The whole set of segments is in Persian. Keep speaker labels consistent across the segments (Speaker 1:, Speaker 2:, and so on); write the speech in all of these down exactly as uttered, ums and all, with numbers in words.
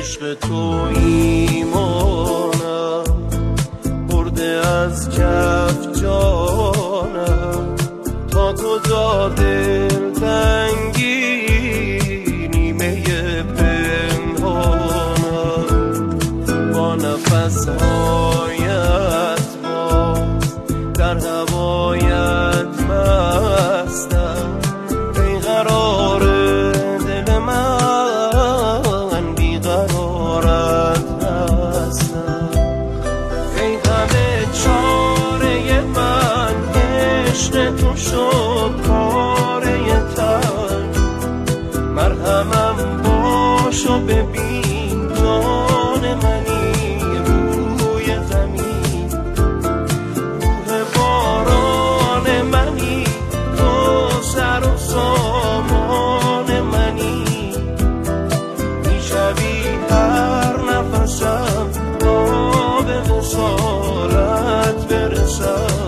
Speaker 1: عشق تو ایمانم برده از کف جانم، تا کجا دل تنگی نیمه پنهانم، با نفس هایت باز در هوایت مستم، ای قرار دل من بیقرارت هستم، ای همه چاره من عشق تو شد پاره تن، مرهمم باش و ببین جان منی روی زمین، روح باران منی تو سر و سامان منی، میشوی هر نفسم تا به وصالت برسم.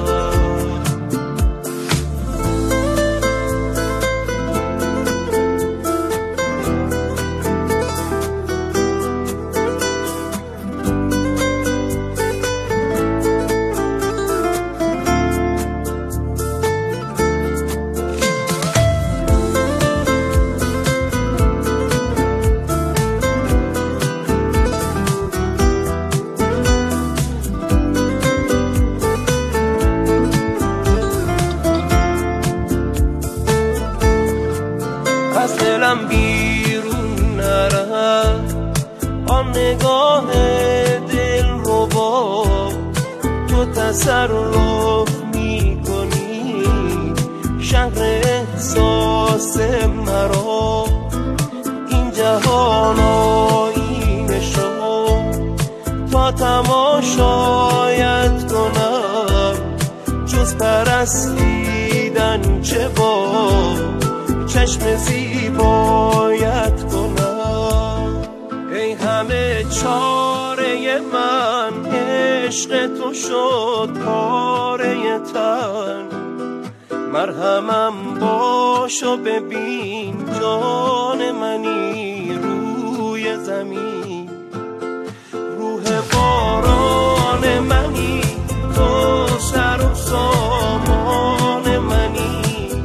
Speaker 1: از دلم بیرون نرد آن نگاه دل رو با تو تصرف می کنی، شهر احساس مرا این جهان آینه شد، تا تماشایت کنم جز پرستیدن چه با چشم زیبایت کنم، ای همه چاره من عشق تو شد پاره تن، مرهمم باش و ببین جان منی روی زمین، روح باران منی تو سر و سامان منی،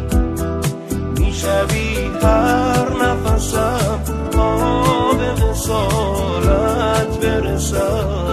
Speaker 1: میشوی هر نفسم تا به وصالت برسم.